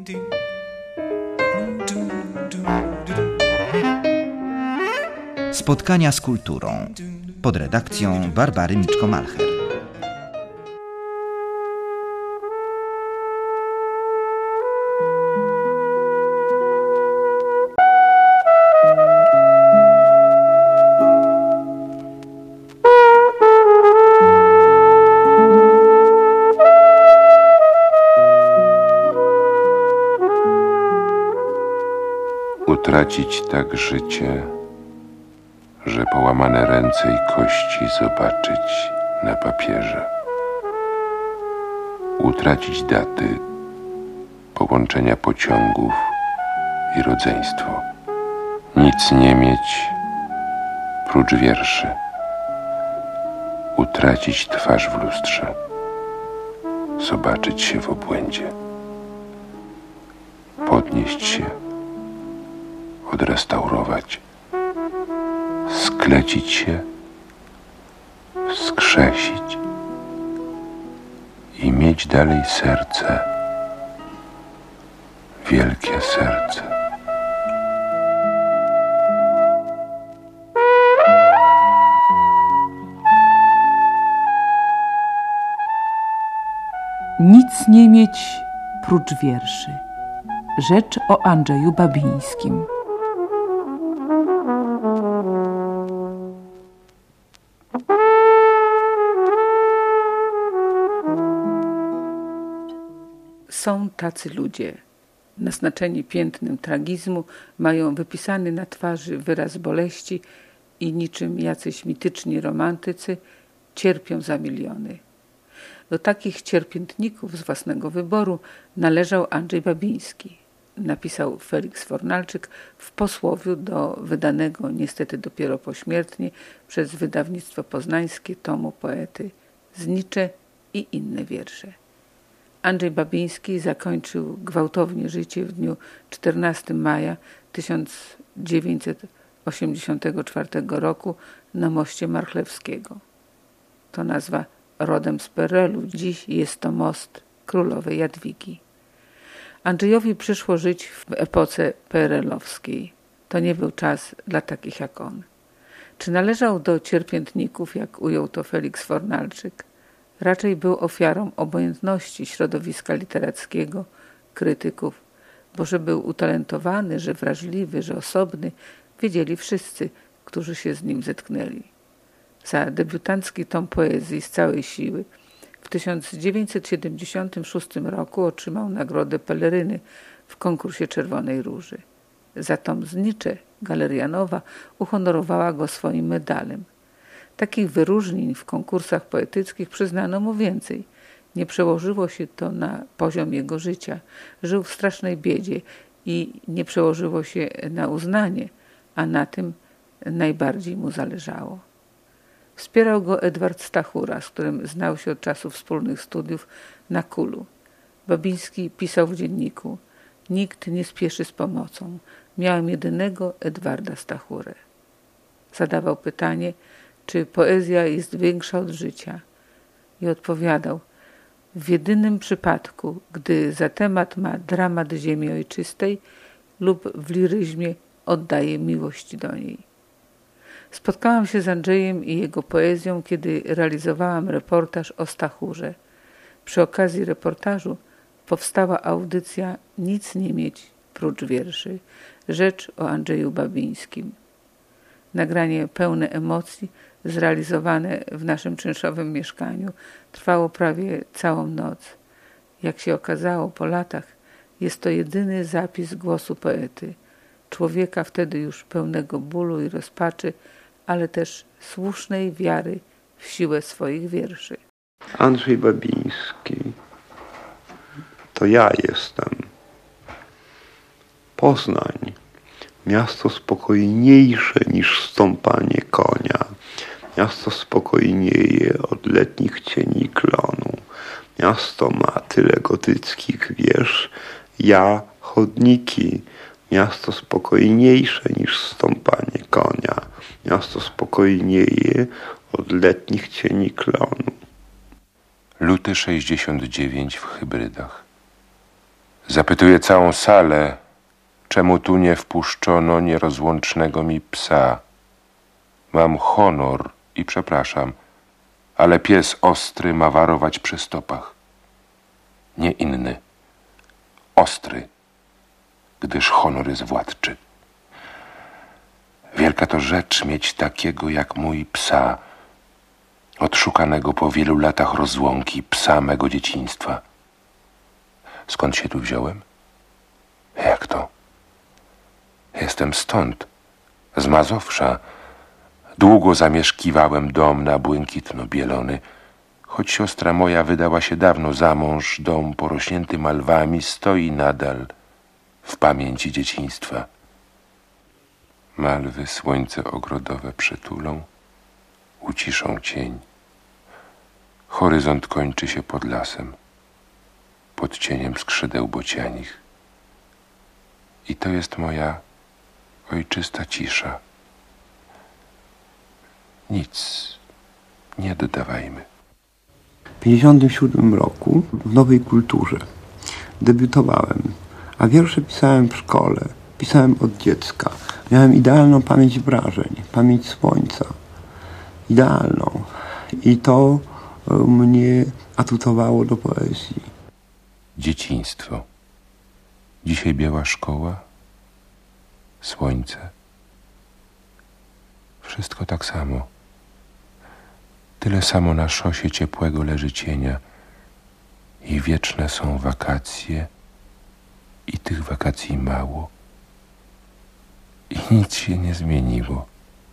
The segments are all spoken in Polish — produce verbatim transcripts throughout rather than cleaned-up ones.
Spotkania z kulturą pod redakcją Barbary Miczko-Malcher. Utracić tak życie, że połamane ręce i kości zobaczyć na papierze. Utracić daty, połączenia pociągów i rodzeństwo. Nic nie mieć prócz wierszy. Utracić twarz w lustrze. Zobaczyć się w obłędzie. Podnieść się, odrestaurować, sklecić się, wskrzesić i mieć dalej serce, wielkie serce. Nic nie mieć prócz wierszy. Rzecz o Andrzeju Babińskim. Są tacy ludzie. Naznaczeni piętnem tragizmu, mają wypisany na twarzy wyraz boleści i niczym jacyś mityczni romantycy cierpią za miliony. Do takich cierpiętników z własnego wyboru należał Andrzej Babiński, napisał Feliks Fornalczyk w posłowiu do wydanego niestety dopiero pośmiertnie przez wydawnictwo poznańskie tomu poety Znicze i inne wiersze. Andrzej Babiński zakończył gwałtownie życie w dniu czternastego maja tysiąc dziewięćset osiemdziesiątego czwartego roku na moście Marchlewskiego. To nazwa rodem z P R L u. Dziś jest to most królowej Jadwigi. Andrzejowi przyszło żyć w epoce P R L owskiej. To nie był czas dla takich jak on. Czy należał do cierpiętników, jak ujął to Feliks Fornalczyk? Raczej był ofiarą obojętności środowiska literackiego, krytyków, bo że był utalentowany, że wrażliwy, że osobny, wiedzieli wszyscy, którzy się z nim zetknęli. Za debiutancki tom poezji z całej siły w tysiąc dziewięćset siedemdziesiątym szóstym roku otrzymał nagrodę Peleryny w konkursie Czerwonej Róży. Za tom Znicze Galeria Nowa uhonorowała go swoim medalem. Takich wyróżnień w konkursach poetyckich przyznano mu więcej. Nie przełożyło się to na poziom jego życia. Żył w strasznej biedzie i nie przełożyło się na uznanie, a na tym najbardziej mu zależało. Wspierał go Edward Stachura, z którym znał się od czasu wspólnych studiów na Kulu. Babiński pisał w dzienniku: nikt nie spieszy z pomocą. Miałem jedynego Edwarda Stachurę. Zadawał pytanie, czy poezja jest większa od życia. I odpowiadał: w jedynym przypadku, gdy za temat ma dramat ziemi ojczystej lub w liryzmie oddaje miłość do niej. Spotkałam się z Andrzejem i jego poezją, kiedy realizowałam reportaż o Stachurze. Przy okazji reportażu powstała audycja Nic nie mieć prócz wierszy. Rzecz o Andrzeju Babińskim. Nagranie pełne emocji, zrealizowane w naszym czynszowym mieszkaniu, trwało prawie całą noc. Jak się okazało po latach, jest to jedyny zapis głosu poety, człowieka wtedy już pełnego bólu i rozpaczy, ale też słusznej wiary w siłę swoich wierszy. Andrzej Babiński, to ja jestem. Poznań, miasto spokojniejsze niż stąpanie konia. Miasto spokojnieje od letnich cieni klonu. Miasto ma tyle gotyckich wież, ja chodniki. Miasto spokojniejsze niż stąpanie konia. Miasto spokojnieje od letnich cieni klonu. Luty sześćdziesiąt dziewięć w hybrydach. Zapytuję całą salę, czemu tu nie wpuszczono nierozłącznego mi psa. Mam honor i przepraszam, ale pies ostry ma warować przy stopach. Nie inny, ostry, gdyż honor jest władczy. Wielka to rzecz mieć takiego jak mój psa, odszukanego po wielu latach rozłąki, psa mego dzieciństwa. Skąd się tu wziąłem? Jak to? Jestem stąd, z Mazowsza. Długo zamieszkiwałem dom na błękitno-bielony, choć siostra moja wydała się dawno za mąż, dom porośnięty malwami stoi nadal w pamięci dzieciństwa. Malwy słońce ogrodowe przytulą, uciszą cień. Horyzont kończy się pod lasem, pod cieniem skrzydeł bocianich. I to jest moja ojczysta cisza. Nic nie dodawajmy. W pięćdziesiątym siódmym roku w Nowej Kulturze debiutowałem, a wiersze pisałem w szkole, pisałem od dziecka. Miałem idealną pamięć wrażeń, pamięć słońca. Idealną. I to mnie atutowało do poezji. Dzieciństwo. Dzisiaj biała szkoła, słońce. Wszystko tak samo. Tyle samo na szosie ciepłego leży cienia i wieczne są wakacje i tych wakacji mało i nic się nie zmieniło.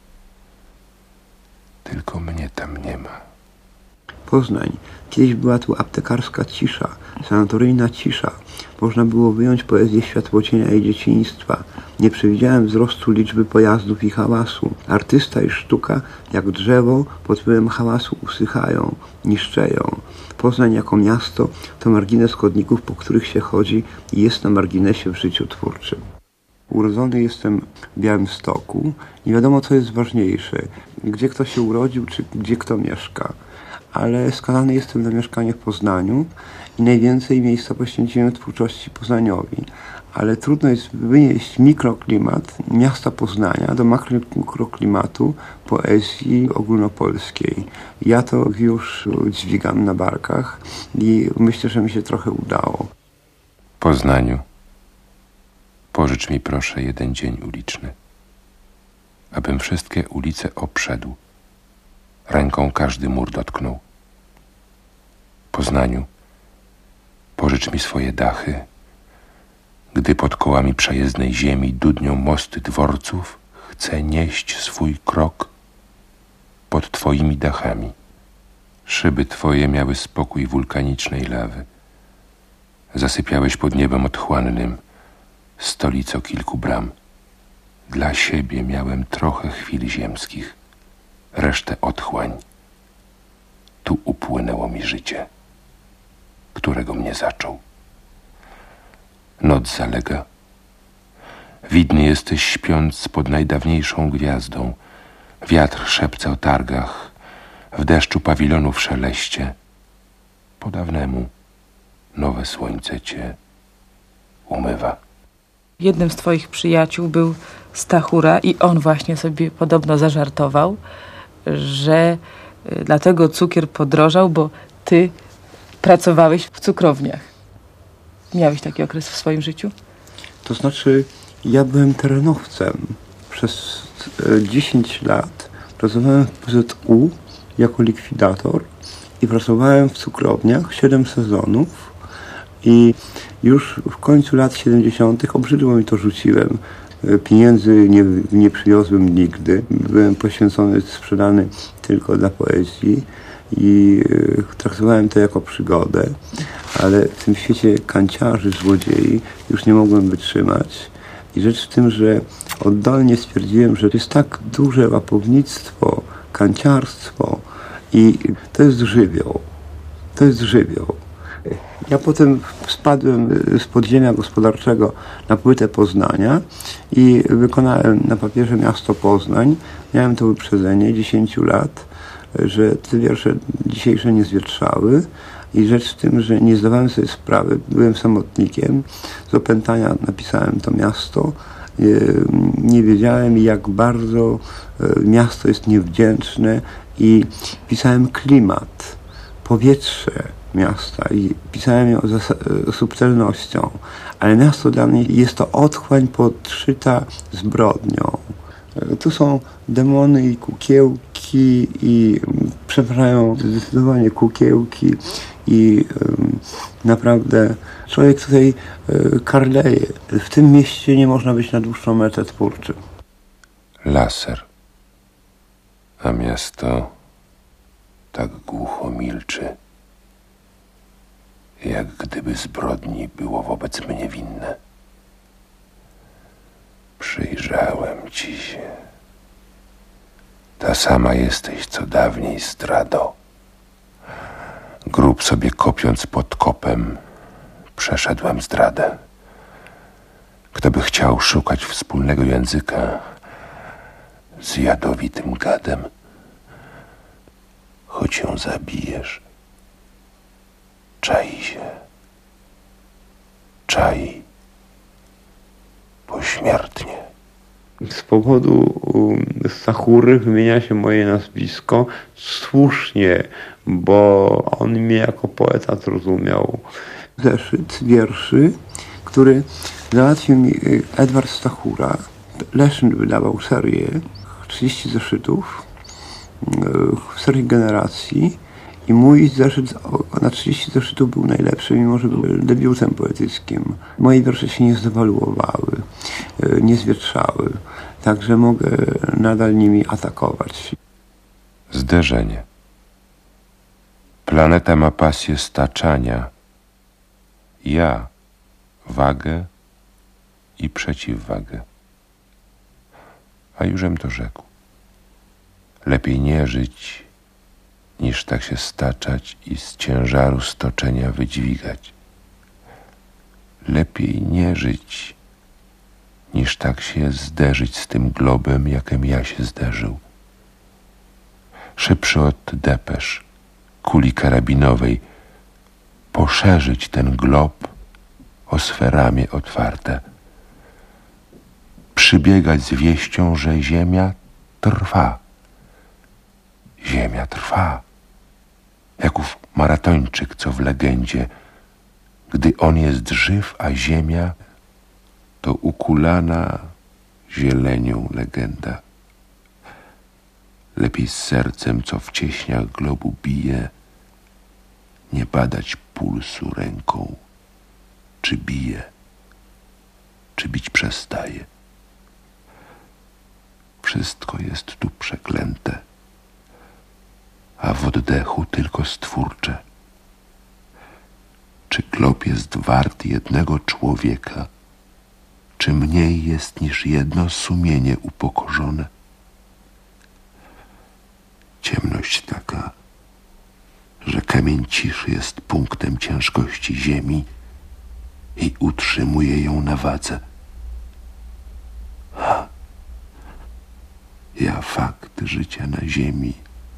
Tylko mnie tam nie ma. Poznań. Kiedyś była tu aptekarska cisza, sanatoryjna cisza. Można było wyjąć poezję światłocienia i dzieciństwa. Nie przewidziałem wzrostu liczby pojazdów i hałasu. Artysta i sztuka, jak drzewo, pod wpływem hałasu usychają, niszczeją. Poznań jako miasto to margines chodników, po których się chodzi i jest na marginesie w życiu twórczym. Urodzony jestem w Białymstoku. Nie wiadomo, co jest ważniejsze. Gdzie kto się urodził, czy gdzie kto mieszka. Ale skazany jestem na mieszkanie w Poznaniu i najwięcej miejsca poświęciłem twórczości Poznaniowi. Ale trudno jest wynieść mikroklimat miasta Poznania do makroklimatu poezji ogólnopolskiej. Ja to już dźwigam na barkach i myślę, że mi się trochę udało. Poznaniu, pożycz mi proszę jeden dzień uliczny, abym wszystkie ulice obszedł, ręką każdy mur dotknął. Poznaniu, pożycz mi swoje dachy, gdy pod kołami przejezdnej ziemi dudnią mosty dworców, chcę nieść swój krok pod twoimi dachami. Szyby twoje miały spokój wulkanicznej lawy. Zasypiałeś pod niebem otchłannym, stolico kilku bram. Dla siebie miałem trochę chwil ziemskich, resztę otchłań. Tu upłynęło mi życie, którego mnie zaczął. Noc zalega. Widny jesteś śpiąc pod najdawniejszą gwiazdą. Wiatr szepce o targach, w deszczu pawilonów szeleście. Po dawnemu nowe słońce cię umywa. Jednym z twoich przyjaciół był Stachura i on właśnie sobie podobno zażartował, że dlatego cukier podrożał, bo ty pracowałeś w cukrowniach. Miałeś taki okres w swoim życiu? To znaczy, ja byłem terenowcem. Przez dziesięć lat pracowałem w P Z U jako likwidator i pracowałem w cukrowniach siedem sezonów i już w końcu lat siedemdziesiątych obrzydło mi to, rzuciłem. Pieniędzy nie, nie przywiozłem nigdy. Byłem poświęcony, sprzedany tylko dla poezji i traktowałem to jako przygodę, ale w tym świecie kanciarzy, złodziei już nie mogłem wytrzymać. I rzecz w tym, że oddolnie stwierdziłem, że to jest tak duże łapownictwo, kanciarstwo i to jest żywioł. To jest żywioł. Ja potem spadłem z podziemia gospodarczego na płytę Poznania i wykonałem na papierze miasto Poznań. Miałem to wyprzedzenie dziesięciu lat, że te wiersze dzisiejsze nie zwietrzały, I rzecz w tym, że nie zdawałem sobie sprawy, byłem samotnikiem, z opętania napisałem to miasto, nie wiedziałem, jak bardzo miasto jest niewdzięczne i pisałem klimat, powietrze miasta i pisałem ją z subtelnością, ale miasto dla mnie jest to otchłań podszyta zbrodnią. Tu są demony i kukiełki i przepraszają zdecydowanie kukiełki i um, naprawdę człowiek tutaj y, karleje. W tym mieście nie można być na dłuższą metę twórczym. Laser, a miasto tak głucho milczy, jak gdyby zbrodni było wobec mnie winne. Przyjrzałem ci się. Ta sama jesteś, co dawniej, zdrado. Grób sobie kopiąc pod kopem, przeszedłem zdradę. Kto by chciał szukać wspólnego języka z jadowitym gadem, choć ją zabijesz, czai się, czai pośmiertnie. Z powodu Stachury wymienia się moje nazwisko słusznie, bo on mnie jako poeta zrozumiał. Zeszyt wierszy, który załatwił mi Edward Stachura. Leszyn wydawał serię, trzydzieści zeszytów w serii Generacji i mój zeszyt na trzydzieści zeszytów był najlepszy, mimo że był debiutem poetyckim. Moje wiersze się nie zdewaluowały, nie zwietrzały, także mogę nadal nimi atakować. Zderzenie. Planeta ma pasję staczania. Ja wagę i przeciwwagę. A jużem to rzekł. Lepiej nie żyć, niż tak się staczać i z ciężaru stoczenia wydźwigać. Lepiej nie żyć, niż tak się zderzyć z tym globem, jakem ja się zderzył. Szybszy od depesz, kuli karabinowej, poszerzyć ten glob o swe ramię otwarte. Przybiegać z wieścią, że ziemia trwa. Ziemia trwa. Jak ów maratończyk, co w legendzie, gdy on jest żyw, a ziemia to ukulana zielenią legenda. Lepiej z sercem, co w cieśniach globu bije, nie badać pulsu ręką, czy bije, czy bić przestaje. Wszystko jest tu przeklęte, a w oddechu tylko stwórcze. Czy glob jest wart jednego człowieka, czy mniej jest niż jedno sumienie upokorzone? Ciemność taka, że kamień ciszy jest punktem ciężkości ziemi i utrzymuje ją na wadze. Ha! Ja fakt życia na ziemi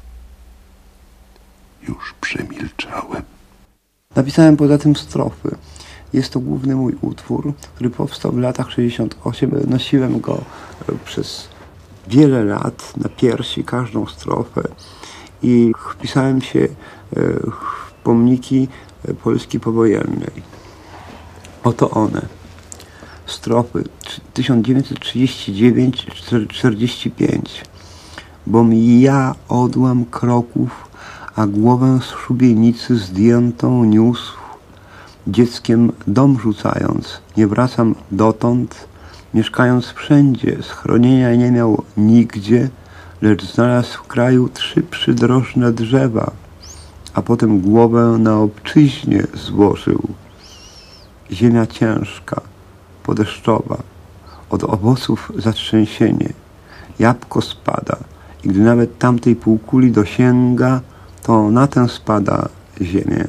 już przemilczałem. Napisałem poza tym strofy. Jest to główny mój utwór, który powstał w latach sześćdziesiątych ośmiu. Nosiłem go przez wiele lat na piersi, każdą strofę i wpisałem się w pomniki Polski powojennej. Oto one. Strofy tysiąc dziewięćset trzydzieści dziewięć do czterdzieści pięć. Bom ja odłam kroków, a głowę z szubienicy zdjętą niósł, dzieckiem dom rzucając, nie wracam dotąd, mieszkając wszędzie, schronienia nie miał nigdzie, lecz znalazł w kraju trzy przydrożne drzewa, a potem głowę na obczyźnie złożył. Ziemia ciężka, podeszczowa, od owoców zatrzęsienie, jabłko spada i gdy nawet tamtej półkuli dosięga, to na tę spada ziemię.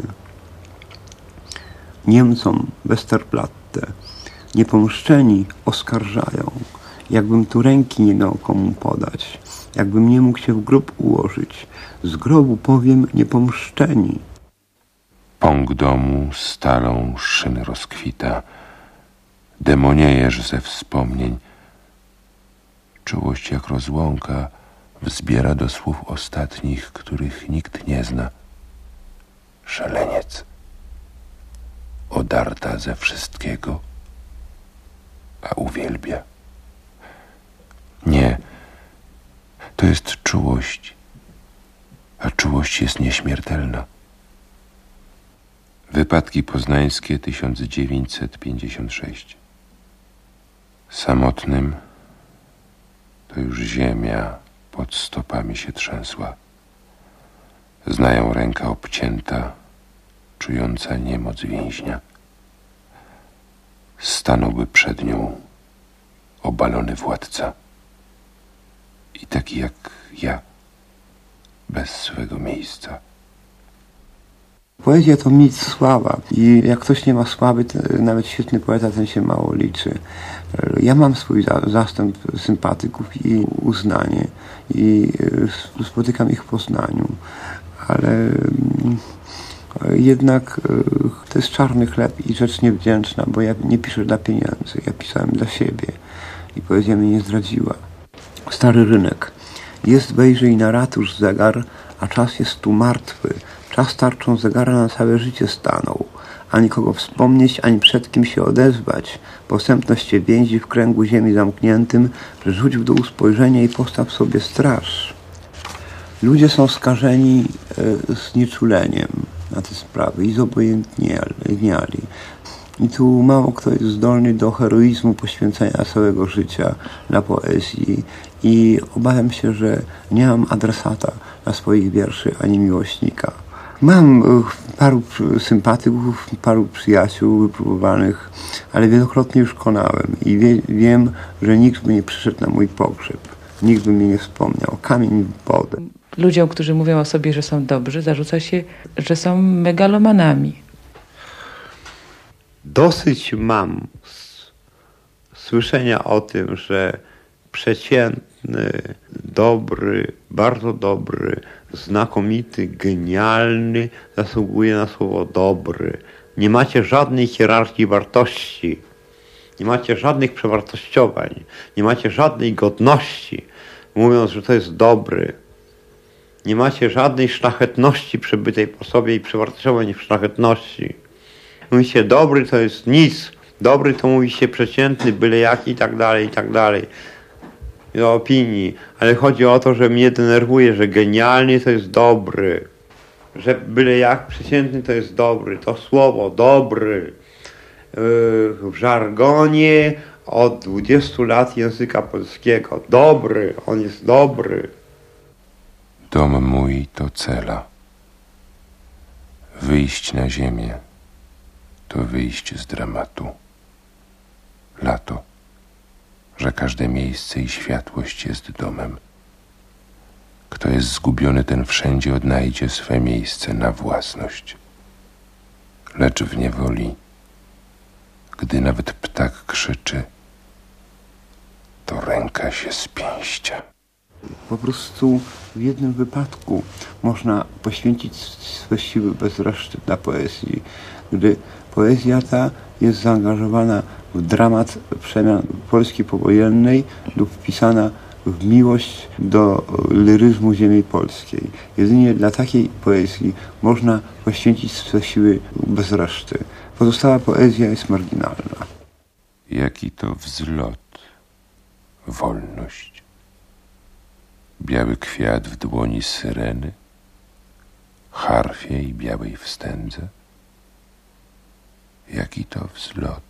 Niemcom Westerplatte niepomszczeni oskarżają, jakbym tu ręki nie miał komu podać, jakbym nie mógł się w grób ułożyć. Z grobu powiem niepomszczeni. Pąk domu stalą szyny rozkwita, demoniejesz ze wspomnień. Czułość jak rozłąka wzbiera do słów ostatnich, których nikt nie zna. Szaleniec, odarta ze wszystkiego, a uwielbia. Nie, to jest czułość, a czułość jest nieśmiertelna. Wypadki poznańskie tysiąc dziewięćset pięćdziesiąt sześć. Samotnym to już ziemia pod stopami się trzęsła. Znają ręka obcięta, czująca niemoc więźnia. Stanąłby przed nią obalony władca i taki jak ja, bez swego miejsca. Poezja to mit sława i jak ktoś nie ma sławy, to nawet świetny poeta, ten się mało liczy. Ja mam swój za, zastęp sympatyków i uznanie i spotykam ich w Poznaniu, ale jednak to jest czarny chleb i rzecz niewdzięczna, bo ja nie piszę dla pieniędzy, ja pisałem dla siebie i poezja mnie nie zdradziła. Stary rynek. Jest wejrzyj na ratusz zegar, a czas jest tu martwy. Czas tarczą zegara na całe życie stanął. Ani kogo wspomnieć, ani przed kim się odezwać. Posępność cię więzi w kręgu ziemi zamkniętym, że rzuć w dół spojrzenie i postaw sobie straż. Ludzie są skażeni e, znieczuleniem na te sprawy i zobojętniali. I tu mało kto jest zdolny do heroizmu poświęcenia całego życia dla poezji i obawiam się, że nie mam adresata dla swoich wierszy ani miłośnika. Mam paru sympatyków, paru przyjaciół wypróbowanych, ale wielokrotnie już konałem i wie, wiem, że nikt by nie przyszedł na mój pogrzeb. Nikt by mnie nie wspomniał. Kamień w wodę. Ludziom, którzy mówią o sobie, że są dobrzy, zarzuca się, że są megalomanami. Dosyć mam słyszenia o tym, że przeciętny, dobry, bardzo dobry, znakomity, genialny zasługuje na słowo dobry. Nie macie żadnej hierarchii wartości, nie macie żadnych przewartościowań, nie macie żadnej godności, mówiąc, że to jest dobry. Nie macie żadnej szlachetności przybytej po sobie i przewartościowań w szlachetności. Mówicie, dobry to jest nic, dobry to mówi się przeciętny, byle jaki i tak dalej, i tak dalej. Do opinii, ale chodzi o to, że mnie denerwuje, że genialny to jest dobry, że byle jak przeciętny to jest dobry, to słowo dobry w żargonie od dwudziestu lat języka polskiego. Dobry, on jest dobry. Dom mój to cela. Wyjść na ziemię to wyjść z dramatu. Lato, że każde miejsce i światłość jest domem. Kto jest zgubiony, ten wszędzie odnajdzie swe miejsce na własność. Lecz w niewoli, gdy nawet ptak krzyczy, to ręka się spięścia. Po prostu w jednym wypadku można poświęcić swe siły bez reszty dla poezji, gdy poezja ta jest zaangażowana w dramat przemian Polski powojennej lub wpisana w miłość do liryzmu ziemi polskiej. Jedynie dla takiej poezji można poświęcić swe siły bez reszty. Pozostała poezja jest marginalna. Jaki to wzlot, wolność. Biały kwiat w dłoni syreny, harfie i białej wstędze. Jaki to wzlot.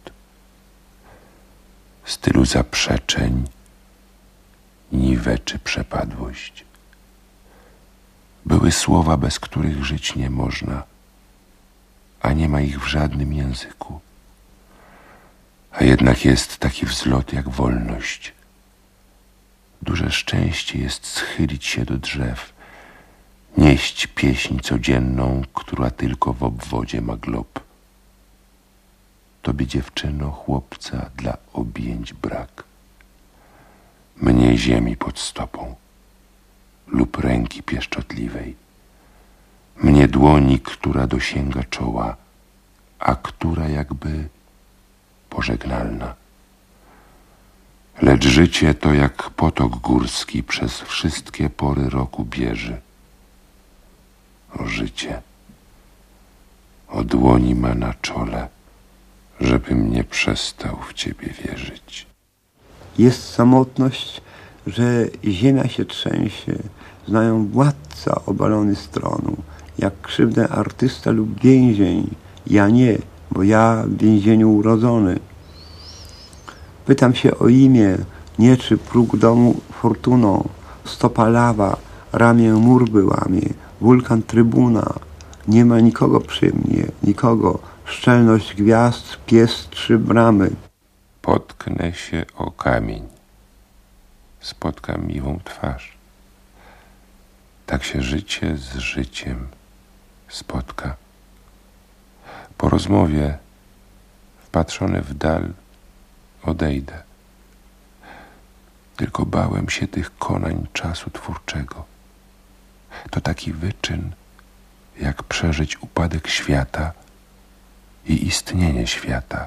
Z tylu zaprzeczeń niweczy przepadłość. Były słowa, bez których żyć nie można, a nie ma ich w żadnym języku. A jednak jest taki wzlot jak wolność. Duże szczęście jest schylić się do drzew, nieść pieśń codzienną, która tylko w obwodzie ma glob. Tobie, dziewczyno, chłopca dla objęć brak. Mnie ziemi pod stopą lub ręki pieszczotliwej. mnie dłoni, która dosięga czoła, a która jakby pożegnalna. Lecz życie to jak potok górski przez wszystkie pory roku bieży. O życie, o dłoni ma na czole, żebym nie przestał w ciebie wierzyć. Jest samotność, że ziemia się trzęsie, znają władca obalony z tronu, jak krzywdę artysta lub więzień. Ja nie, bo ja w więzieniu urodzony. Pytam się o imię, nie czy próg domu fortuną, stopa lawa, ramię mur wyłamie, wulkan trybuna. Nie ma nikogo przy mnie, nikogo, szczelność gwiazd, pies trzy bramy. Potknę się o kamień, spotkam miłą twarz. Tak się życie z życiem spotka. Po rozmowie, wpatrzony w dal, odejdę. Tylko bałem się tych konań czasu twórczego. To taki wyczyn, jak przeżyć upadek świata i istnienie świata.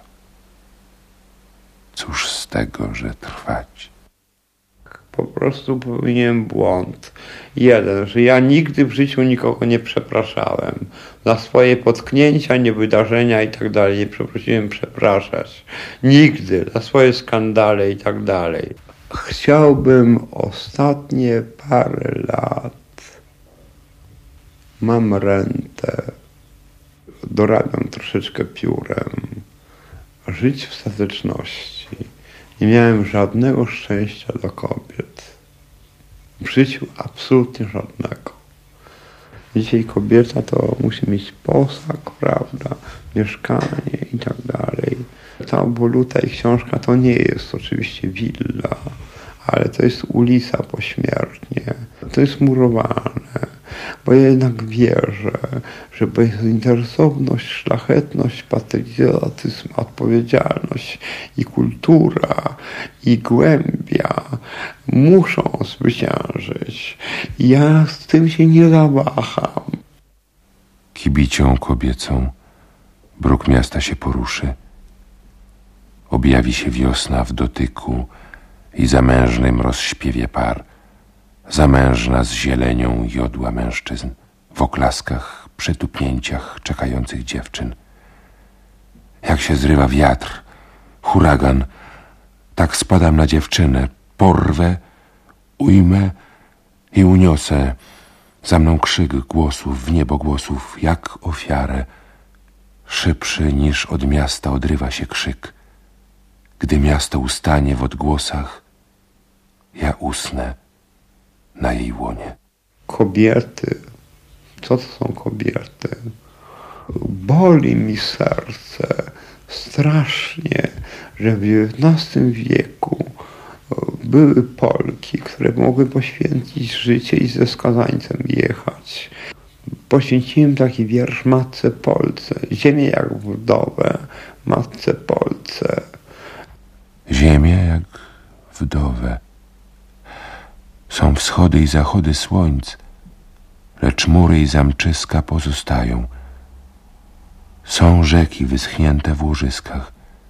Cóż z tego, że trwać? Po prostu popełniłem błąd. Jeden, że ja nigdy w życiu nikogo nie przepraszałem. Za swoje potknięcia, niewydarzenia i tak dalej nie przeprosiłem przepraszać. Nigdy. Za swoje skandale i tak dalej. Chciałbym ostatnie parę lat, mam rentę, dorabiam troszeczkę piórem, żyć w stateczności. Nie miałem żadnego szczęścia dla kobiet. W życiu absolutnie żadnego. Dzisiaj kobieta to musi mieć posag, prawda, mieszkanie i tak dalej. Ta oboluta i książka to nie jest oczywiście willa, ale to jest ulica pośmiertnie. To jest murowane. Bo ja jednak wierzę, że bezinteresowność, szlachetność, patriotyzm, odpowiedzialność i kultura i głębia muszą zwyciężyć. I ja z tym się nie zawaham. Kibicią kobiecą bruk miasta się poruszy. Objawi się wiosna w dotyku i zamężnym rozśpiewie par. Zamężna z zielenią jodła mężczyzn, w oklaskach, przytupnięciach czekających dziewczyn. Jak się zrywa wiatr, huragan, tak spadam na dziewczynę, porwę, ujmę i uniosę. Za mną krzyk głosów, w niebo głosów, jak ofiarę. Szybszy niż od miasta odrywa się krzyk. Gdy miasto ustanie w odgłosach, ja usnę na jej łonie. Kobiety, co to są kobiety? Boli mi serce strasznie, że w dziewiętnastym wieku były Polki, które mogły poświęcić życie i ze skazańcem jechać. Poświęciłem taki wiersz Matce Polce. Ziemię jak wdowę, Matce Polce. Ziemię jak wdowę. Są wschody i zachody słońc, lecz mury i zamczyska pozostają. Są rzeki wyschnięte w łożyskach.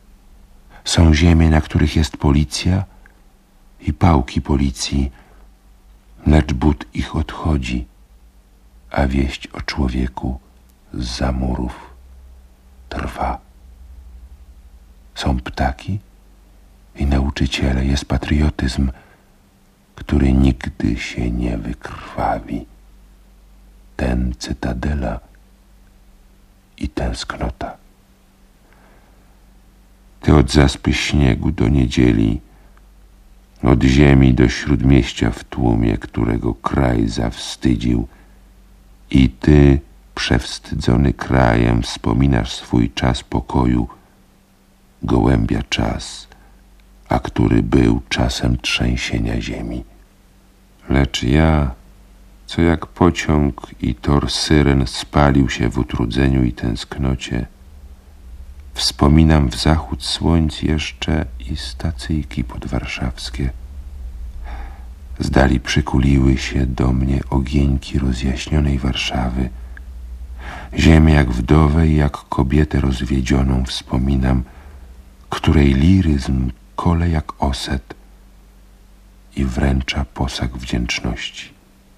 Są ziemie, na których jest policja i pałki policji, lecz but ich odchodzi, a wieść o człowieku zza murów trwa. Są ptaki i nauczyciele, jest patriotyzm, który nigdy się nie wykrwawi. Ten cytadela i tęsknota. Ty od zaspy śniegu do niedzieli, od ziemi do śródmieścia w tłumie, którego kraj zawstydził, i ty, przewstydzony krajem, wspominasz swój czas pokoju, gołębia czas, a który był czasem trzęsienia ziemi. Lecz ja, co jak pociąg i tor syren spalił się w utrudzeniu i tęsknocie, wspominam w zachód słońc jeszcze i stacyjki podwarszawskie. Z dali przykuliły się do mnie ogieńki rozjaśnionej Warszawy Ziemię jak wdowę i jak kobietę rozwiedzioną wspominam, której liryzm kole jak oset i wręcza posag wdzięczności.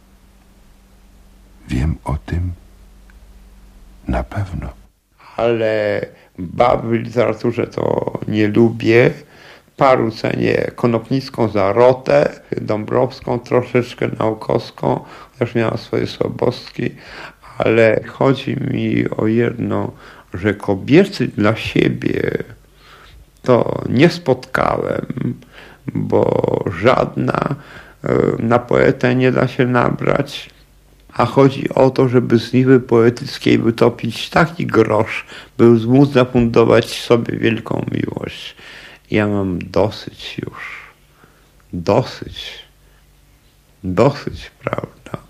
Wiem o tym na pewno. Ale bab w literaturze to nie lubię. Paru cenię Konopnicką za Rotę, Dąbrowską troszeczkę, Naukowską, też miała swoje słabostki, ale chodzi mi o jedno, że kobiety dla siebie to nie spotkałem, bo żadna na poetę nie da się nabrać, a chodzi o to, żeby z niwy poetyckiej wytopić taki grosz, by móc zafundować sobie wielką miłość. Ja mam dosyć już. Dosyć. Dosyć, prawda?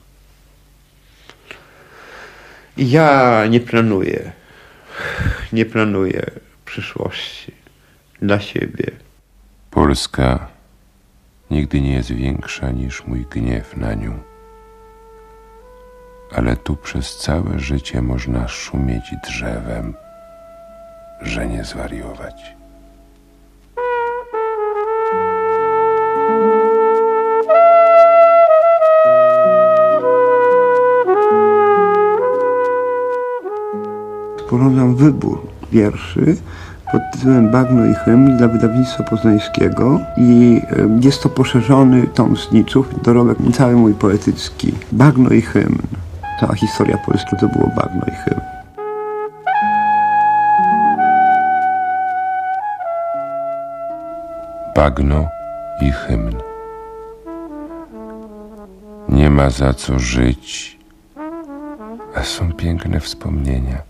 I ja nie planuję. Nie planuję przyszłości dla siebie. Polska nigdy nie jest większa niż mój gniew na nią. Ale tu przez całe życie można szumieć drzewem, że nie zwariować. Sporządzam wybór wierszy pod tytułem Bagno i hymn dla wydawnictwa poznańskiego i jest to poszerzony tom zniczów, dorobek cały mój poetycki. Bagno i hymn. Cała historia Polski to było bagno i hymn. Bagno i hymn. Nie ma za co żyć, a są piękne wspomnienia.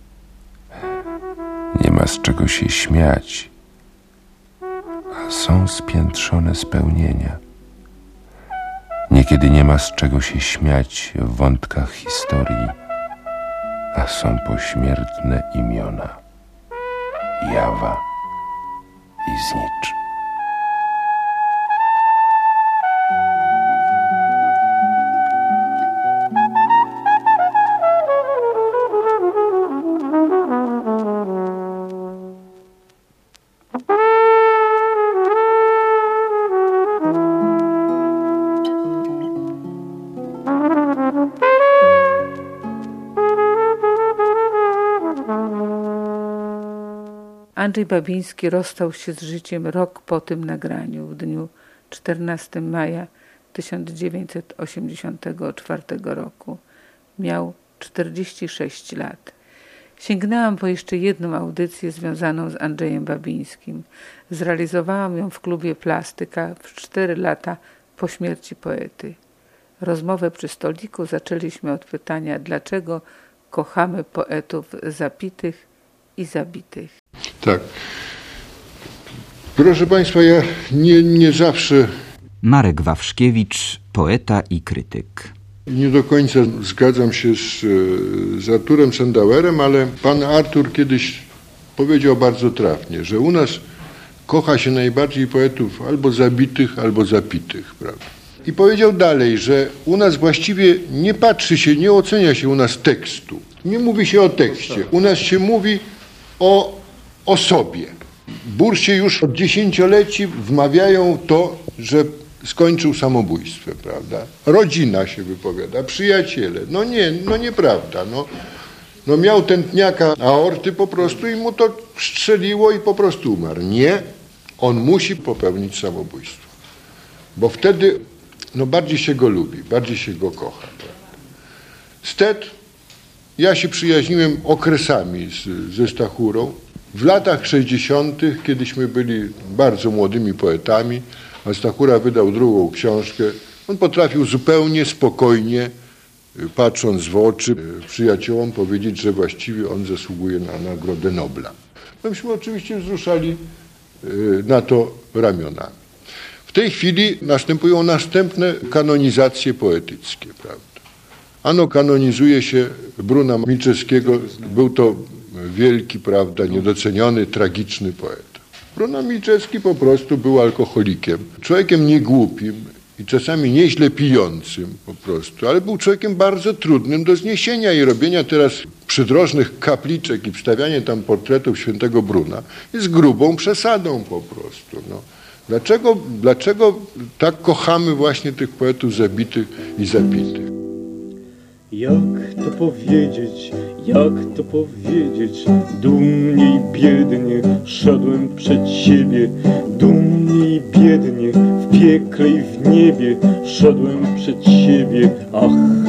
Nie ma z czego się śmiać, a są spiętrzone spełnienia. Niekiedy nie ma z czego się śmiać w wątkach historii, a są pośmiertne imiona Jawa i Znicz. Andrzej Babiński rozstał się z życiem rok po tym nagraniu, w dniu czternastego maja tysiąc dziewięćset osiemdziesiątego czwartego roku. Miał czterdzieści sześć lat. Sięgnęłam po jeszcze jedną audycję związaną z Andrzejem Babińskim. Zrealizowałam ją w klubie Plastyka w cztery lata po śmierci poety. Rozmowę przy stoliku zaczęliśmy od pytania, dlaczego kochamy poetów zapitych i zabitych. Tak. Proszę Państwa, ja nie, nie zawsze... Marek Wawrzkiewicz, poeta i krytyk. Nie do końca zgadzam się z, z Arturem Sandauerem, ale pan Artur kiedyś powiedział bardzo trafnie, że u nas kocha się najbardziej poetów albo zabitych, albo zapitych, prawda? I powiedział dalej, że u nas właściwie nie patrzy się, nie ocenia się u nas tekstu. Nie mówi się o tekście. U nas się mówi o osobie. Bursie już od dziesięcioleci wmawiają to, że skończył samobójstwem, prawda? Rodzina się wypowiada, przyjaciele. No nie, no nieprawda. No, no miał tętniaka aorty po prostu i mu to strzeliło i po prostu umarł. Nie, on musi popełnić samobójstwo. Bo wtedy no bardziej się go lubi, bardziej się go kocha. Prawda? Stet, ja się przyjaźniłem okresami z, ze Stachurą. W latach sześćdziesiątych, kiedyśmy byli bardzo młodymi poetami, a Stachura wydał drugą książkę, on potrafił zupełnie spokojnie, patrząc w oczy przyjaciołom, powiedzieć, że właściwie on zasługuje na Nagrodę Nobla. Myśmy oczywiście wzruszali na to ramionami. W tej chwili następują następne kanonizacje poetyckie, prawda? Ano kanonizuje się Bruna Milczewskiego, był to wielki, prawda, niedoceniony, tragiczny poeta. Bruno Milczewski po prostu był alkoholikiem, człowiekiem niegłupim i czasami nieźle pijącym po prostu, ale był człowiekiem bardzo trudnym do zniesienia i robienia teraz przydrożnych kapliczek i wstawianie tam portretów świętego Bruna jest grubą przesadą po prostu. No. Dlaczego, dlaczego tak kochamy właśnie tych poetów zabitych i zabitych? Jak to powiedzieć, jak to powiedzieć, dumnie i biednie szedłem przed siebie, dumnie i biednie, w piekle i w niebie szedłem przed siebie, ach,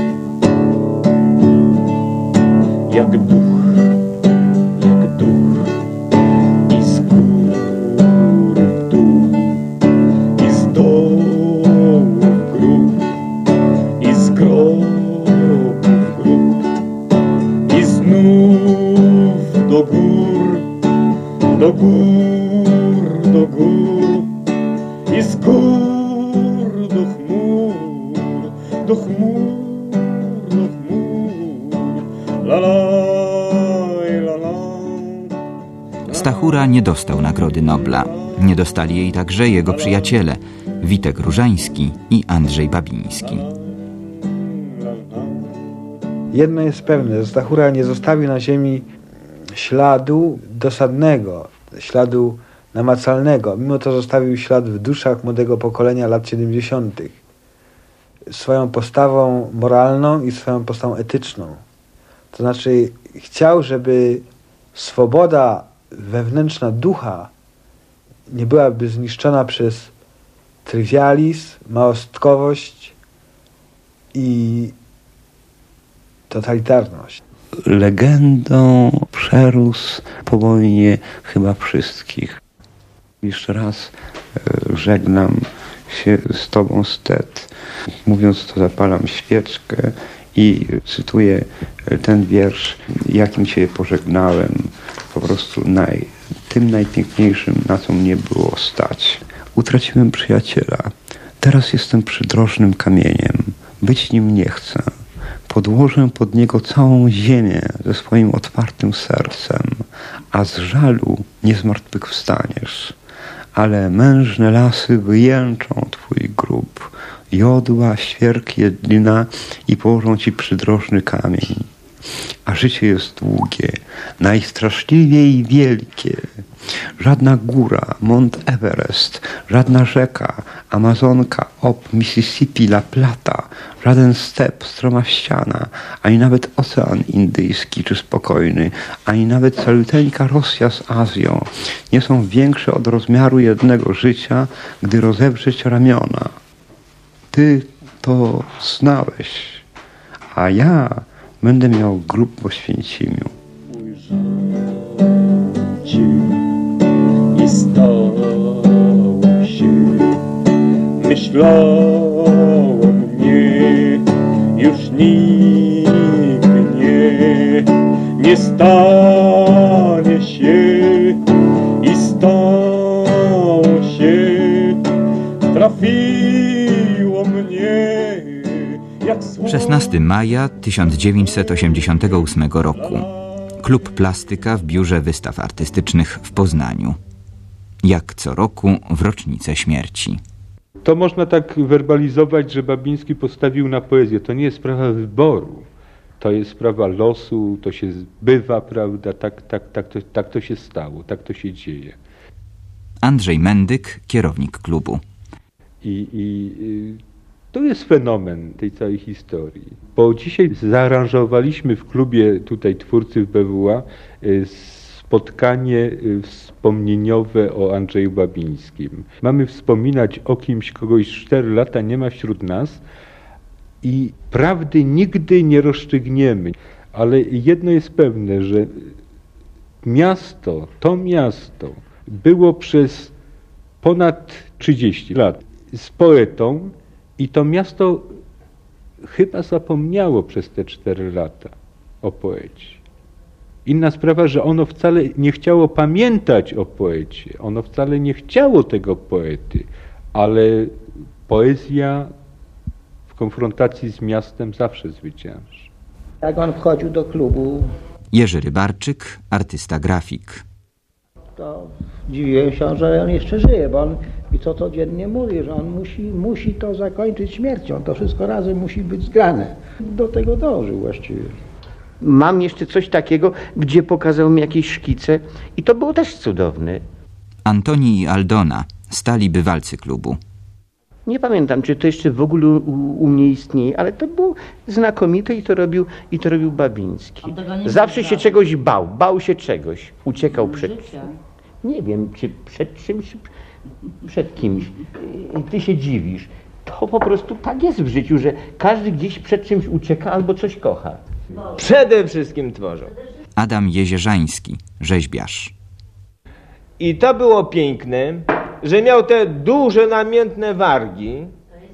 jak duch, jak duch, i z góry w dół, i z dołu w grób, i z grobu w grób, i znów do gór, do gór, do gór, i z gór do chmur, do chmur, do chmur, la la, la la. Stachura nie dostał Nagrody Nobla. Nie dostali jej także jego przyjaciele Witek Różański i Andrzej Babiński. Jedno jest pewne, że Stachura nie zostawił na ziemi śladu dosadnego, śladu namacalnego. Mimo to zostawił ślad w duszach młodego pokolenia lat siedemdziesiątych. Swoją postawą moralną i swoją postawą etyczną. To znaczy chciał, żeby swoboda wewnętrzna ducha nie byłaby zniszczona przez trywializm, małostkowość i totalitarność. Legendą przerósł po wojnie chyba wszystkich. Jeszcze raz e, żegnam się z Tobą, Stet. Mówiąc to, zapalam świeczkę i cytuję ten wiersz, jakim Cię pożegnałem, po prostu naj, tym najpiękniejszym, na co mnie było stać. Utraciłem przyjaciela. Teraz jestem przydrożnym kamieniem. Być nim nie chcę. Podłożę pod niego całą ziemię ze swoim otwartym sercem, a z żalu nie zmartwychwstaniesz. Ale mężne lasy wyjęczą twój grób, jodła, świerk, jedlina i położą ci przydrożny kamień. A życie jest długie, najstraszliwiej wielkie. Żadna góra, Mont Everest, żadna rzeka, Amazonka, Ob, Mississippi, La Plata, żaden step, stroma ściana, ani nawet Ocean Indyjski czy spokojny, ani nawet caluteńka Rosja z Azją nie są większe od rozmiaru jednego życia, gdy rozewrzeć ramiona. Ty to znałeś, a ja będę miał grób w Oświęcimiu. I stało się, myślałem, nie, już nigdy nie, nie stanie się i stało się, trafiło mnie jak słowo. szesnastego maja tysiąc dziewięćset osiemdziesiątego ósmego roku. Klub Plastyka w Biurze Wystaw Artystycznych w Poznaniu. Jak co roku w rocznicę śmierci. To można tak werbalizować, że Babiński postawił na poezję. To nie jest sprawa wyboru. To jest sprawa losu, to się zbywa, prawda? Tak, tak, tak, to, tak to się stało, tak to się dzieje. Andrzej Mendyk, kierownik klubu. I, i, i to jest fenomen tej całej historii. Bo dzisiaj zaaranżowaliśmy w klubie tutaj twórcy w B W A spotkanie wspomnieniowe o Andrzeju Babińskim. Mamy wspominać o kimś, kogo już cztery lata nie ma wśród nas i prawdy nigdy nie rozstrzygniemy. Ale jedno jest pewne, że miasto, to miasto było przez ponad trzydzieści lat z poetą i to miasto chyba zapomniało przez te cztery lata o poecie. Inna sprawa, że ono wcale nie chciało pamiętać o poecie. Ono wcale nie chciało tego poety, ale poezja w konfrontacji z miastem zawsze zwycięży. Jak on wchodził do klubu? Jerzy Rybarczyk, artysta grafik. to dziwiłem się, że on jeszcze żyje, bo on i co codziennie mówi, że on musi, musi to zakończyć śmiercią, to wszystko razem musi być zgrane. Do tego dążył właściwie. Mam jeszcze coś takiego, gdzie pokazał mi jakieś szkice i to było też cudowne. Antoni i Aldona, stali bywalcy klubu. Nie pamiętam, czy to jeszcze w ogóle u, u mnie istnieje, ale to było znakomite i to robił, i to robił Babiński. Zawsze się czegoś bał, bał się czegoś, uciekał przed... Nie wiem, czy przed czymś, przed kimś. Ty się dziwisz. To po prostu tak jest w życiu, że każdy gdzieś przed czymś ucieka albo coś kocha. Przede wszystkim tworzą. Adam Jezierzański, rzeźbiarz. I to było piękne, że miał te duże, namiętne wargi,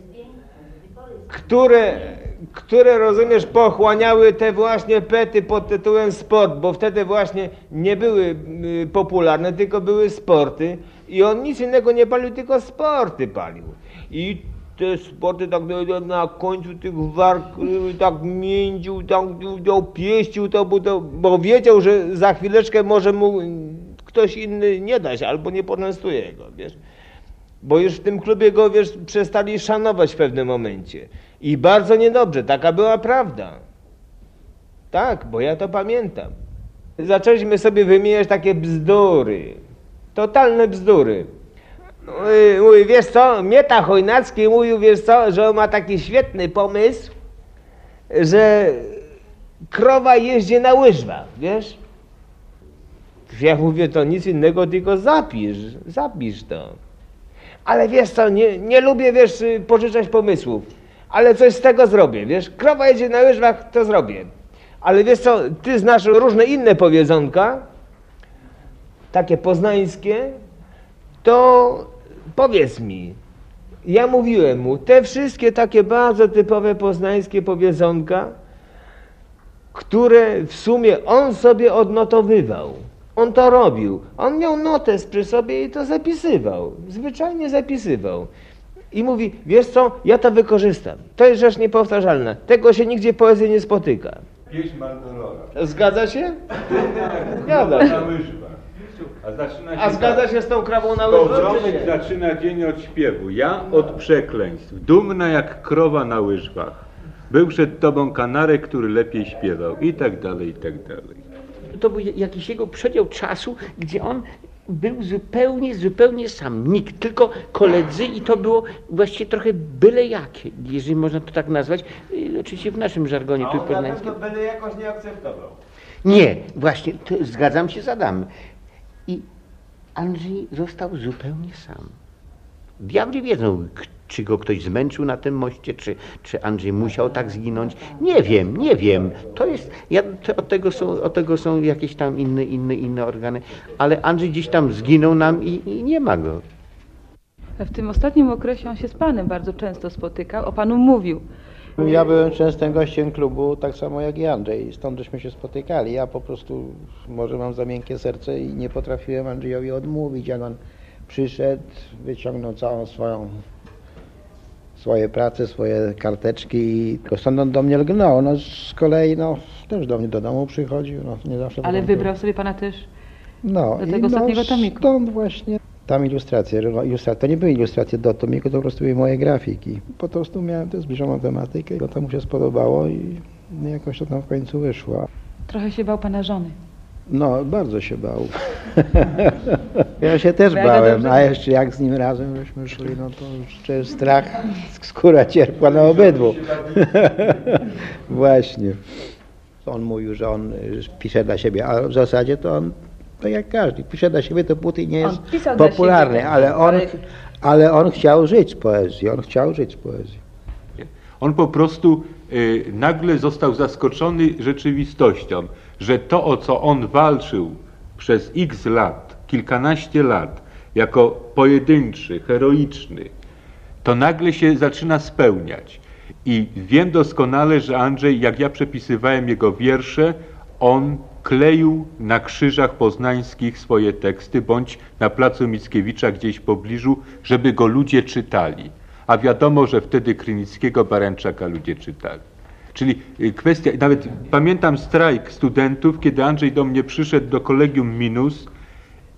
które, które, rozumiesz, pochłaniały te właśnie pety pod tytułem sport, bo wtedy właśnie nie były popularne, tylko były sporty i on nic innego nie palił, tylko sporty palił. I te sporty tak na końcu tych warg tak międził, tak pieścił to, bo, to, bo wiedział, że za chwileczkę może mu ktoś inny nie da się albo nie poczęstuje go, wiesz. Bo już w tym klubie go, wiesz, przestali szanować w pewnym momencie. I bardzo niedobrze, taka była prawda. Tak, bo ja to pamiętam. Zaczęliśmy sobie wymieniać takie bzdury, totalne bzdury. Mówi, wiesz co, Mieta Chojnacki mówił, wiesz co, że on ma taki świetny pomysł, że krowa jeździ na łyżwach, wiesz. Ja mówię, to nic innego, tylko zapisz, zapisz to. Ale wiesz co, nie, nie lubię, wiesz, pożyczać pomysłów, ale coś z tego zrobię, wiesz. Krowa jedzie na łyżwach, to zrobię. Ale wiesz co, ty znasz różne inne powiedzonka, takie poznańskie, to powiedz mi. Ja mówiłem mu, te wszystkie takie bardzo typowe poznańskie powiedzonka, które w sumie on sobie odnotowywał. On to robił. On miał notes przy sobie i to zapisywał. Zwyczajnie zapisywał. I mówi, wiesz co, ja to wykorzystam. To jest rzecz niepowtarzalna. Tego się nigdzie w poezji nie spotyka. Pieśń Marlborougha. Zgadza się? Zgadza się. A, zaczyna się A zgadza się z tą krawą na łyżwach? łyżwach? Zaczyna dzień od śpiewu. Ja od przekleństw. Dumna jak krowa na łyżwach. Był przed tobą kanarek, który lepiej śpiewał. I tak dalej, i tak dalej. To był jakiś jego przedział czasu, gdzie on był zupełnie, zupełnie sam. Nikt, tylko koledzy i to było właściwie trochę byle jakie, jeżeli można to tak nazwać. Oczywiście w naszym żargonie tu poznańskim. A on byle jakoś nie akceptował. Nie, właśnie, to zgadzam się z Adamem. I Andrzej został zupełnie sam. Diabli wiedzą, czy go ktoś zmęczył na tym moście, czy, czy Andrzej musiał tak zginąć. Nie wiem, nie wiem. To jest, ja, to, od, tego są, od tego są jakieś tam inne, inne, inne organy, ale Andrzej gdzieś tam zginął nam i, i nie ma go. W tym ostatnim okresie on się z panem bardzo często spotykał, o panu mówił. Ja byłem częstym gościem klubu, tak samo jak i Andrzej, stąd żeśmy się spotykali. Ja po prostu może mam za miękkie serce i nie potrafiłem Andrzejowi odmówić, jak on przyszedł, wyciągnął całą swoją, swoje prace, swoje karteczki i stąd on do mnie lgnął. No z kolei no, też do mnie do domu przychodził. No, nie zawsze Ale wybrał sobie pana też no, do tego i ostatniego no, tomiku. Stąd właśnie tam ilustracje, ilustracje, to nie były ilustracje do tomiku, to po prostu były moje grafiki. Po prostu miałem tę zbliżoną tematykę, bo to mu się spodobało i jakoś to tam w końcu wyszło. Trochę się bał pana żony. No, bardzo się bał. Ja się też bałem, a jeszcze jak z nim razem żeśmy szli, no to już strach, skóra cierpła na obydwu. Właśnie. On mówił, że on pisze dla siebie, a w zasadzie to on, to jak każdy, pisze dla siebie, to póty nie jest popularny, siebie, ale, on, ale on chciał żyć z poezji, on chciał żyć z poezji. On po prostu y, nagle został zaskoczony rzeczywistością, że to, o co on walczył przez x lat, kilkanaście lat, jako pojedynczy, heroiczny, to nagle się zaczyna spełniać. I wiem doskonale, że Andrzej, jak ja przepisywałem jego wiersze, on kleił na krzyżach poznańskich swoje teksty, bądź na placu Mickiewicza gdzieś w pobliżu, żeby go ludzie czytali. A wiadomo, że wtedy Krynickiego, Barańczaka ludzie czytali. Czyli kwestia, nawet pamiętam strajk studentów, kiedy Andrzej do mnie przyszedł do Kolegium Minus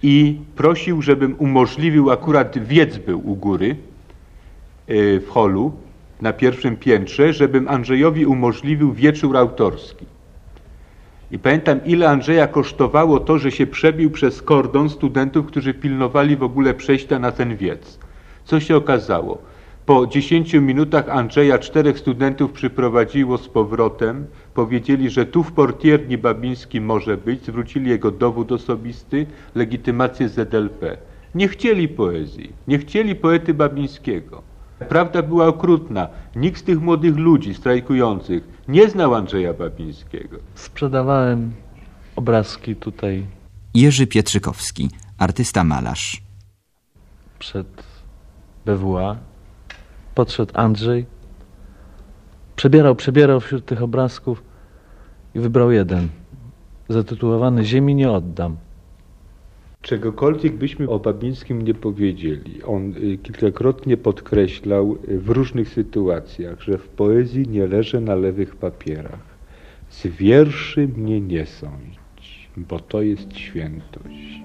i prosił, żebym umożliwił, akurat wiec był u góry w holu na pierwszym piętrze, żebym Andrzejowi umożliwił wieczór autorski. I pamiętam, ile Andrzeja kosztowało to, że się przebił przez kordon studentów, którzy pilnowali w ogóle przejścia na ten wiec. Co się okazało? Po dziesięciu minutach Andrzeja czterech studentów przyprowadziło z powrotem. Powiedzieli, że tu w portierni Babiński może być. Zwrócili jego dowód osobisty, legitymację Z L P. Nie chcieli poezji, nie chcieli poety Babińskiego. Prawda była okrutna. Nikt z tych młodych ludzi strajkujących nie znał Andrzeja Babińskiego. Sprzedawałem obrazki tutaj. Jerzy Pietrzykowski, artysta malarz. Przed B W A podszedł Andrzej, przebierał, przebierał wśród tych obrazków i wybrał jeden, zatytułowany Ziemi nie oddam. Czegokolwiek byśmy o Babińskim nie powiedzieli, on kilkakrotnie podkreślał w różnych sytuacjach, że w poezji nie leżę na lewych papierach. Z wierszy mnie nie sądź, bo to jest świętość.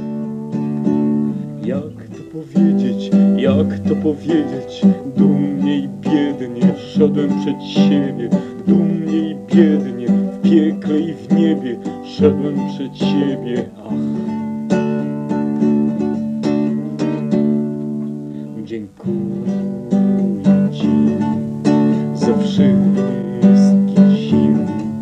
Jak to powiedzieć, jak to powiedzieć, dumnie i biednie szedłem przed siebie, dumnie i biednie, w piekle i w niebie szedłem przed siebie, ach. Dziękuję Ci za wszystkie siły,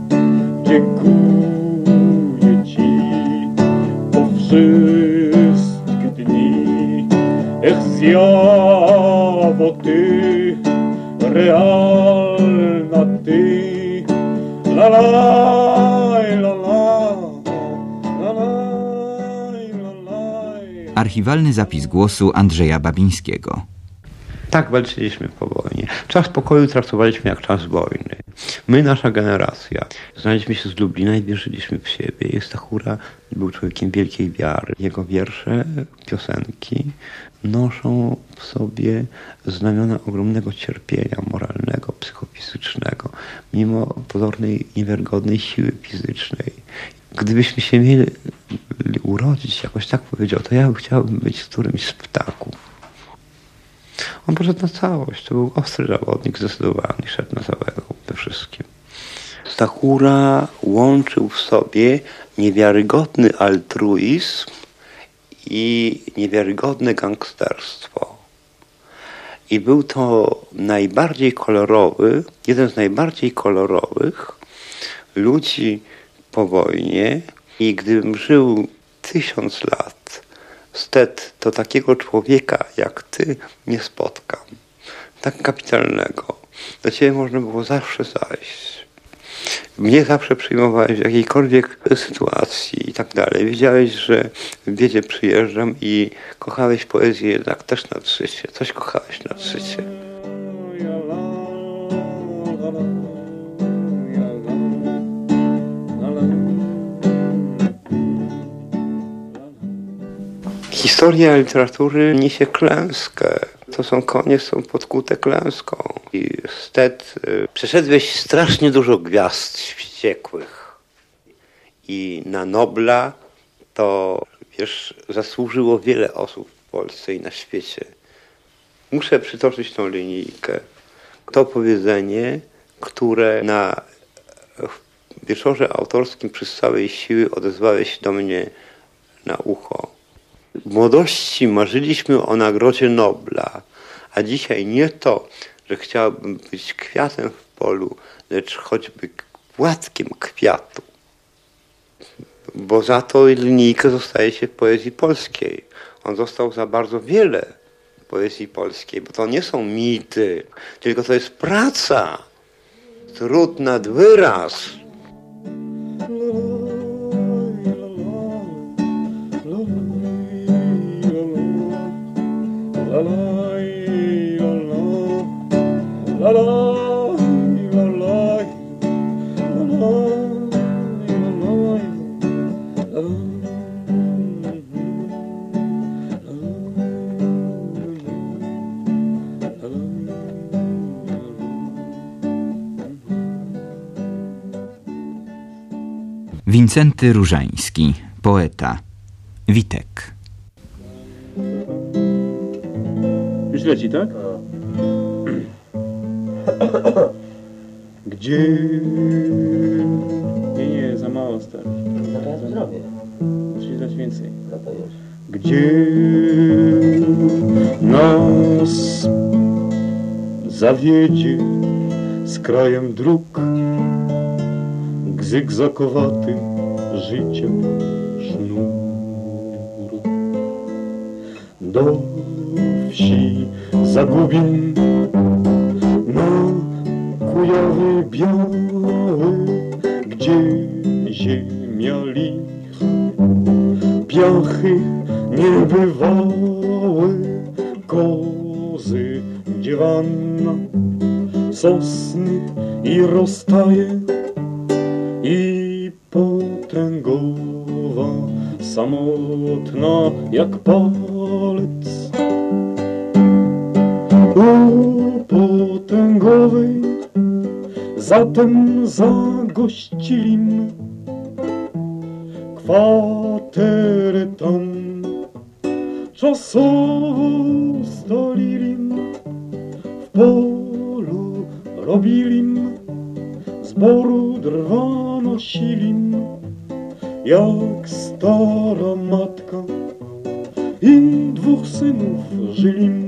dziękuję Ci po wszystkie dni. Ech, zjawo Ty, realna Ty, la la la la, la la. Archiwalny zapis głosu Andrzeja Babińskiego. Tak walczyliśmy po wojnie. Czas pokoju traktowaliśmy jak czas wojny. My, nasza generacja, znaliśmy się z Lublina i wierzyliśmy w siebie. Stachura był człowiekiem wielkiej wiary. Jego wiersze, piosenki noszą w sobie znamiona ogromnego cierpienia moralnego, psychofizycznego, mimo pozornej, niewiarygodnej siły fizycznej. Gdybyśmy się mieli urodzić, jakoś tak powiedział, to ja chciałbym być którymś z ptaków. On poszedł na całość, to był ostry zawodnik, zdecydowany, szedł na całego we wszystkim. Stachura łączył w sobie niewiarygodny altruizm i niewiarygodne gangsterstwo. I był to najbardziej kolorowy, jeden z najbardziej kolorowych ludzi po wojnie. I gdybym żył tysiąc lat, wstecz to takiego człowieka jak ty nie spotkam. Tak kapitalnego. Do ciebie można było zawsze zajść. Mnie zawsze przyjmowałeś w jakiejkolwiek sytuacji i tak dalej. Wiedziałeś, że w biedzie przyjeżdżam i kochałeś poezję jednak też nad życie. Coś kochałeś nad życie. Historia literatury niesie klęskę. To są konie, są podkute klęską. I wstecz przeszedłeś strasznie dużo gwiazd wściekłych. I na Nobla to, wiesz, zasłużyło wiele osób w Polsce i na świecie. Muszę przytoczyć tą linijkę. To powiedzenie, które na wieczorze autorskim przy całej siły odezwałeś do mnie na ucho. W młodości marzyliśmy o nagrodzie Nobla, a dzisiaj nie to, że chciałbym być kwiatem w polu, lecz choćby płatkiem kwiatu. Bo za to linijkę zostaje się w poezji polskiej. On został za bardzo wiele poezji polskiej, bo to nie są mity, tylko to jest praca, trud nad wyraz. Wincenty Różański, poeta. Witek. Już leci, tak? Gdzie... Nie, nie, za mało, stary. No to ja to zrobię. Musisz dać więcej. No to już. Gdzie nas zawiedzie z krajem dróg zygzakowaty życia sznur. Do wsi zagubin na Kujawy białe, gdzie ziemia lich, piachy niebywałe, kozy dziewanna, sosny i roztaje i potęgowa, samotna jak palec. U potęgowej zatem zagościlim, kwaterę tam czasowo stolilim, w polu robilim, zboru drwa nosilim, jak stara matka i dwóch synów żylim.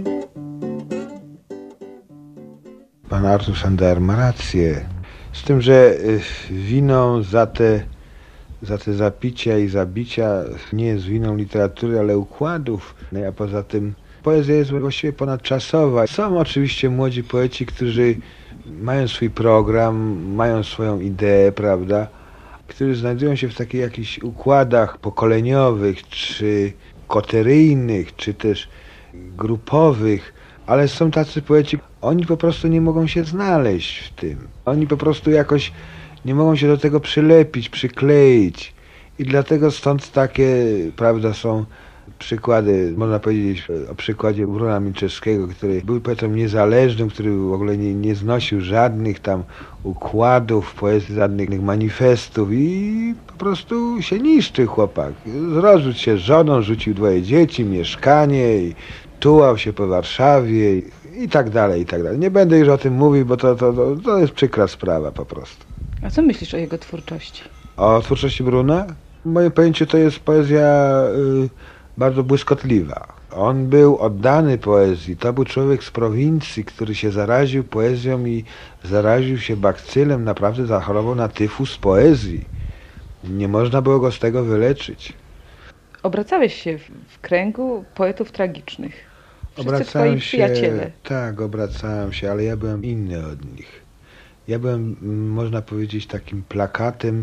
Pan Artur Szanderer ma rację. Z tym, że winą za te, za te zapicia i zabicia nie jest winą literatury, ale układów. No a poza tym poezja jest właściwie ponadczasowa. Są oczywiście młodzi poeci, którzy mają swój program, mają swoją ideę, prawda, którzy znajdują się w takich jakichś układach pokoleniowych, czy koteryjnych, czy też grupowych, ale są tacy poeci, oni po prostu nie mogą się znaleźć w tym. Oni po prostu jakoś nie mogą się do tego przylepić, przykleić. I dlatego stąd takie, prawda, są przykłady, można powiedzieć o przykładzie Bruna Milczewskiego, który był poetą niezależnym, który w ogóle nie, nie znosił żadnych tam układów poezji, żadnych manifestów i po prostu się niszczył chłopak. Rozwiódł się z żoną, rzucił dwoje dzieci, mieszkanie i tułał się po Warszawie i, i tak dalej, i tak dalej. Nie będę już o tym mówił, bo to, to, to, to jest przykra sprawa po prostu. A co myślisz o jego twórczości? O twórczości Bruna? W moim pojęciu to jest poezja y, bardzo błyskotliwa. On był oddany poezji. To był człowiek z prowincji, który się zaraził poezją i zaraził się bakcylem. Naprawdę zachorował na tyfus poezji. Nie można było go z tego wyleczyć. Obracałeś się w, w kręgu poetów tragicznych. Wszyscy Obracałem twoi się, przyjaciele. Tak, obracałem się, ale ja byłem inny od nich. Ja byłem, można powiedzieć, takim plakatem,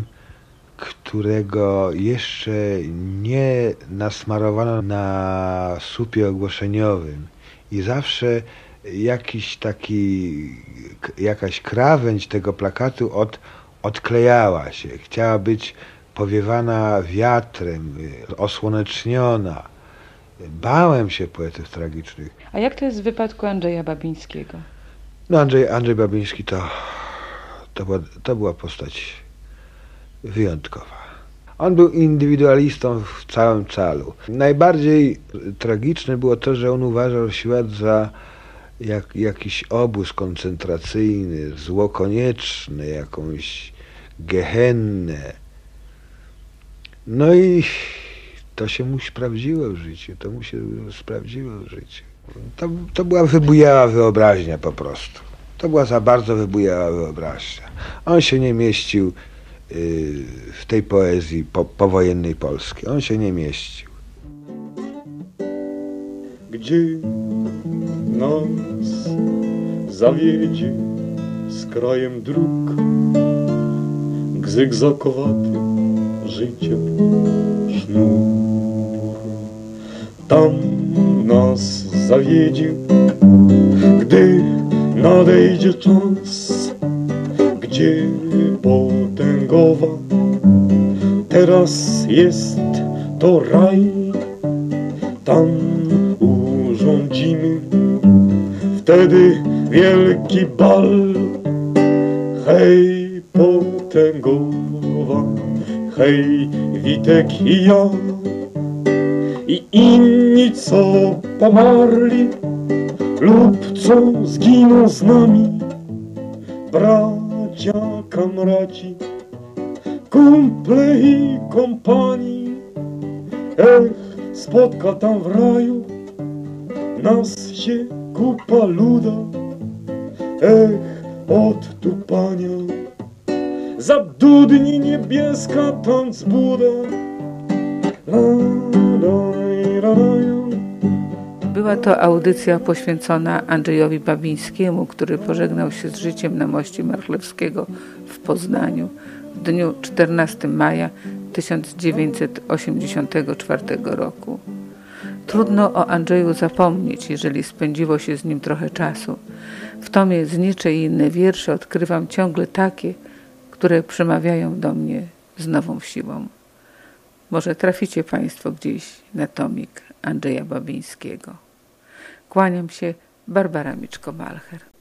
którego jeszcze nie nasmarowano na słupie ogłoszeniowym. I zawsze jakiś taki, jakaś krawędź tego plakatu od, odklejała się. Chciała być powiewana wiatrem, osłoneczniona. Bałem się poetów tragicznych. A jak to jest w wypadku Andrzeja Babińskiego? No Andrzej, Andrzej Babiński to, to, była, to była postać wyjątkowa. On był indywidualistą w całym calu. Najbardziej tragiczne było to, że on uważał świat za jak, jakiś obóz koncentracyjny, zło konieczne, jakąś gehennę. No i to się mu sprawdziło w życiu, to mu się sprawdziło w życiu. To, to była wybujała wyobraźnia po prostu. To była za bardzo wybujała wyobraźnia. On się nie mieścił yy, w tej poezji po, powojennej Polski. On się nie mieścił. Gdzie nas zawiedzie z krajem dróg zygzakowaty życia sznur. Tam nas zawiedzie, gdy nadejdzie czas, gdzie potęgowa teraz jest to raj. Tam urządzimy wtedy wielki bal. Hej potęgowa, hej Witek i ja, i inni, co pomarli lub co zginą z nami. Bracia, kamraci, kumple i kompanii, ech, spotka tam w raju nas się kupa luda, ech, od tupania zadudni niebieska tancbuda. Była to audycja poświęcona Andrzejowi Babińskiemu, który pożegnał się z życiem na moście Marchlewskiego w Poznaniu w dniu czternastego maja tysiąc dziewięćset osiemdziesiątego czwartego roku. Trudno o Andrzeju zapomnieć, jeżeli spędziło się z nim trochę czasu. W tomie Znicze i inne wiersze odkrywam ciągle takie, które przemawiają do mnie z nową siłą. Może traficie Państwo gdzieś na tomik Andrzeja Babińskiego. Kłaniam się, Barbara Miczko-Malcher.